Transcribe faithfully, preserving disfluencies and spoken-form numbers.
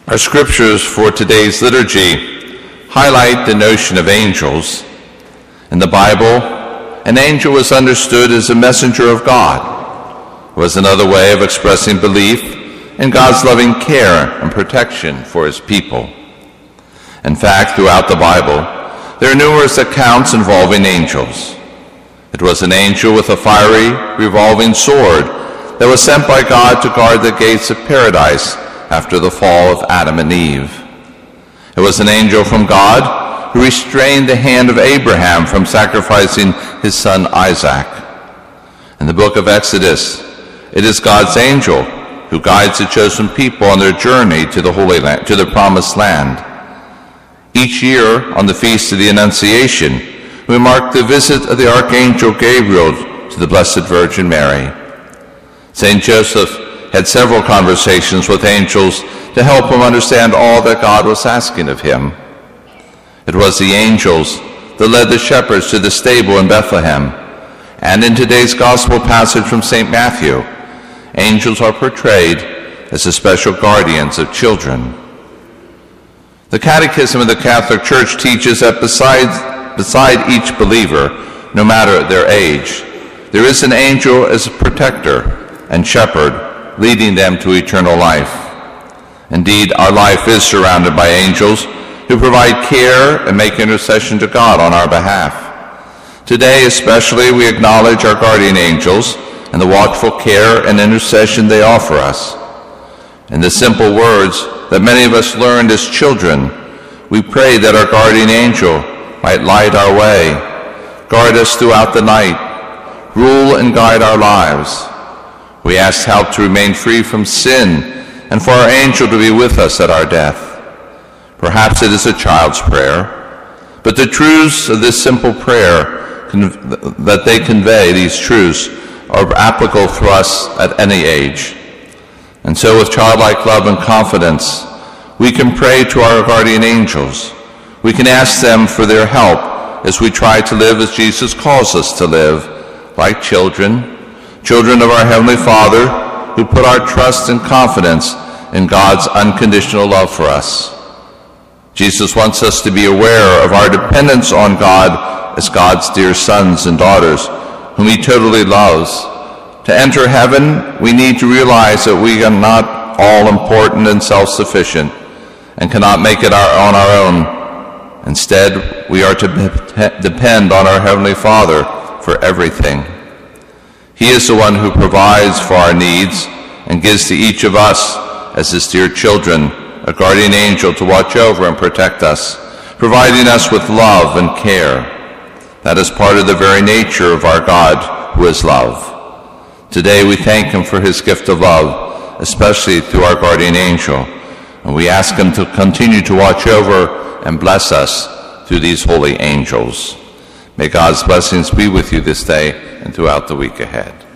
Our scriptures for today's liturgy highlight the notion of angels. In the Bible, an angel was understood as a messenger of God. It was another way of expressing belief in God's loving care and protection for his people. In fact, throughout the Bible, there are numerous accounts involving angels. It was an angel with a fiery, revolving sword that was sent by God to guard the gates of paradise after the fall of Adam and Eve. It was an angel from God who restrained the hand of Abraham from sacrificing his son Isaac. In the book of Exodus, it is God's angel who guides the chosen people on their journey to the Holy Land, to the Promised Land. Each year, on the Feast of the Annunciation, we mark the visit of the Archangel Gabriel to the Blessed Virgin Mary. Saint Joseph had several conversations with angels to help him understand all that God was asking of him. It was the angels that led the shepherds to the stable in Bethlehem. And in today's gospel passage from Saint Matthew, angels are portrayed as the special guardians of children. The Catechism of the Catholic Church teaches that besides, beside each believer, no matter their age, there is an angel as a protector and shepherd, leading them to eternal life. Indeed, our life is surrounded by angels who provide care and make intercession to God on our behalf. Today, especially, we acknowledge our guardian angels and the watchful care and intercession they offer us. In the simple words that many of us learned as children, we pray that our guardian angel might light our way, guard us throughout the night, rule and guide our lives. We ask help to remain free from sin and for our angel to be with us at our death. Perhaps it is a child's prayer, but the truths of this simple prayer that they convey, these truths, are applicable for us at any age. And so with childlike love and confidence, we can pray to our guardian angels. We can ask them for their help as we try to live as Jesus calls us to live, like children, children of our Heavenly Father, who put our trust and confidence in God's unconditional love for us. Jesus wants us to be aware of our dependence on God as God's dear sons and daughters, whom he totally loves. To enter heaven, we need to realize that we are not all important and self-sufficient and cannot make it our, on our own. Instead, we are to be- depend on our Heavenly Father for everything. He is the one who provides for our needs and gives to each of us, as his dear children, a guardian angel to watch over and protect us, providing us with love and care. That is part of the very nature of our God, who is love. Today we thank him for his gift of love, especially through our guardian angel, and we ask him to continue to watch over and bless us through these holy angels. May God's blessings be with you this day and throughout the week ahead.